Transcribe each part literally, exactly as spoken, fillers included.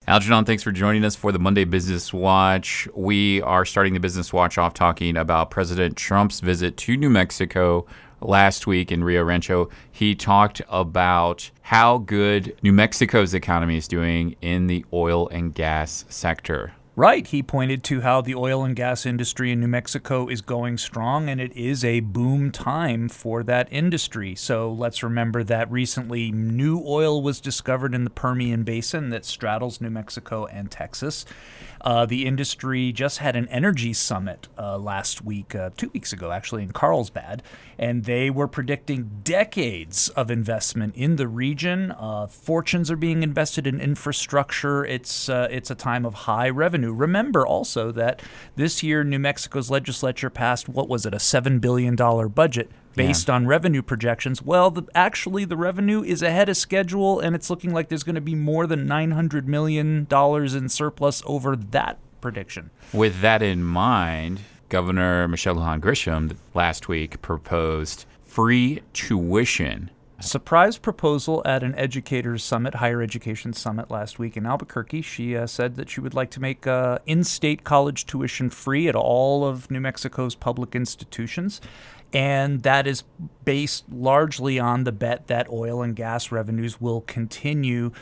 Algernon, thanks for joining us for the Monday Business Watch. We are starting the Business Watch off talking about President Trump's visit to New Mexico last week in Rio Rancho. He talked about how good New Mexico's economy is doing in the oil and gas sector. Right. He pointed to how the oil and gas industry in New Mexico is going strong, and it is a boom time for that industry. So let's remember that recently new oil was discovered in the Permian Basin that straddles New Mexico and Texas. Uh, the industry just had an energy summit uh, last week, uh, two weeks ago, actually, in Carlsbad, and they were predicting decades of investment in the region. Uh, fortunes are being invested in infrastructure. It's uh, it's a time of high revenue. Remember also that this year New Mexico's legislature passed, what was it, a seven billion dollars budget based yeah. on revenue projections. Well, the, actually the revenue is ahead of schedule, and it's looking like there's going to be more than nine hundred million dollars in surplus over that prediction. With that in mind, Governor Michelle Lujan Grisham last week proposed free tuition. Surprise proposal at an educators summit, higher education summit last week in Albuquerque. She uh, said that she would like to make uh, in-state college tuition free at all of New Mexico's public institutions. And that is based largely on the bet that oil and gas revenues will continue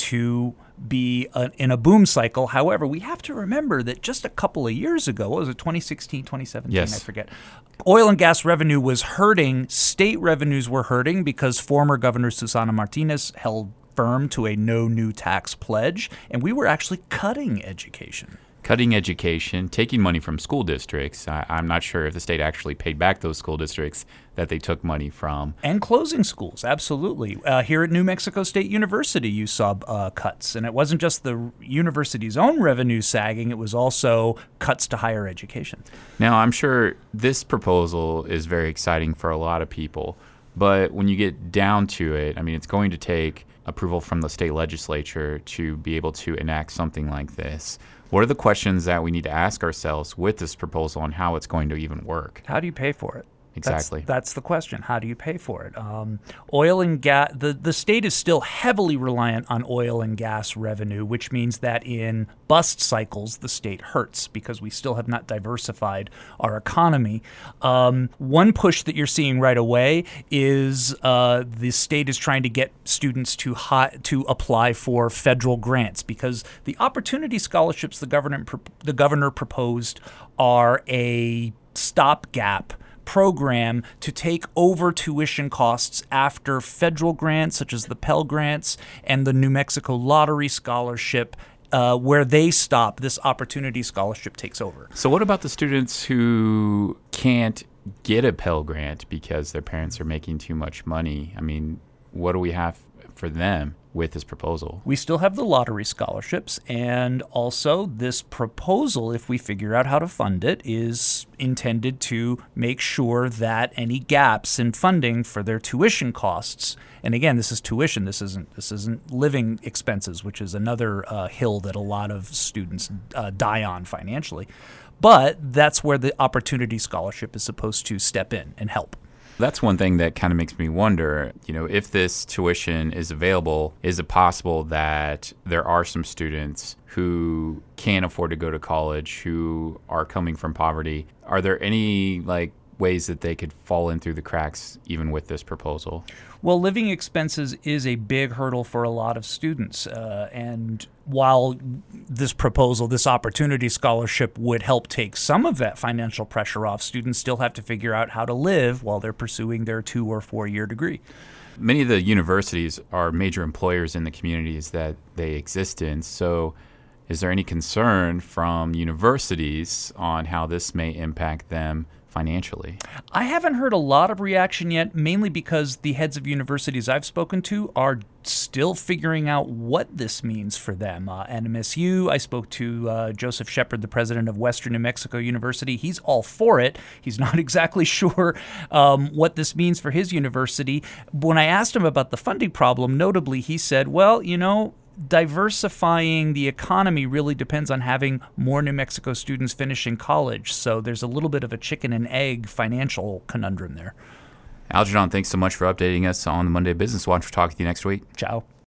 to be a, in a boom cycle. However, we have to remember that just a couple of years ago, what was it, twenty sixteen, twenty seventeen, yes. I forget, oil and gas revenue was hurting. State revenues were hurting because former Governor Susana Martinez held firm to a no new tax pledge, and we were actually cutting education. Cutting education, taking money from school districts. I, I'm not sure if the state actually paid back those school districts that they took money from. And closing schools, absolutely. Uh, here at New Mexico State University, you saw uh, cuts. And it wasn't just the university's own revenue sagging, it was also cuts to higher education. Now, I'm sure this proposal is very exciting for a lot of people. But when you get down to it, I mean, it's going to take approval from the state legislature to be able to enact something like this. What are the questions that we need to ask ourselves with this proposal and how it's going to even work? How do you pay for it? Exactly. That's, that's the question. How do you pay for it? Um, oil and gas, the, the state is still heavily reliant on oil and gas revenue, which means that in bust cycles, the state hurts because we still have not diversified our economy. Um, one push that you're seeing right away is uh, the state is trying to get students to hi- to apply for federal grants because the opportunity scholarships the government pro- the governor proposed are a stopgap program to take over tuition costs after federal grants such as the Pell Grants and the New Mexico Lottery Scholarship. Uh, where they stop, this opportunity scholarship takes over. So what about the students who can't get a Pell Grant because their parents are making too much money? I mean, what do we have for them with this proposal? We still have the lottery scholarships, and also this proposal, if we figure out how to fund it, is intended to make sure that any gaps in funding for their tuition costs, and again, this is tuition, this isn't this isn't living expenses, which is another uh, hill that a lot of students uh, die on financially, but that's where the opportunity scholarship is supposed to step in and help. That's one thing that kind of makes me wonder, you know, if this tuition is available, is it possible that there are some students who can't afford to go to college, who are coming from poverty? Are there any, like, ways that they could fall in through the cracks even with this proposal? Well, living expenses is a big hurdle for a lot of students. Uh, and while this proposal, this opportunity scholarship would help take some of that financial pressure off, students still have to figure out how to live while they're pursuing their two or four year degree. Many of the universities are major employers in the communities that they exist in. So is there any concern from universities on how this may impact them financially? I haven't heard a lot of reaction yet, mainly because the heads of universities I've spoken to are still figuring out what this means for them. Uh, N M S U, I spoke to uh, Joseph Shepard, the president of Western New Mexico University. He's all for it. He's not exactly sure um, what this means for his university. When I asked him about the funding problem, notably, he said, well, you know, diversifying the economy really depends on having more New Mexico students finishing college. So there's a little bit of a chicken and egg financial conundrum there. Algernon, thanks so much for updating us on the Monday Business Watch. We'll talk to you next week. Ciao.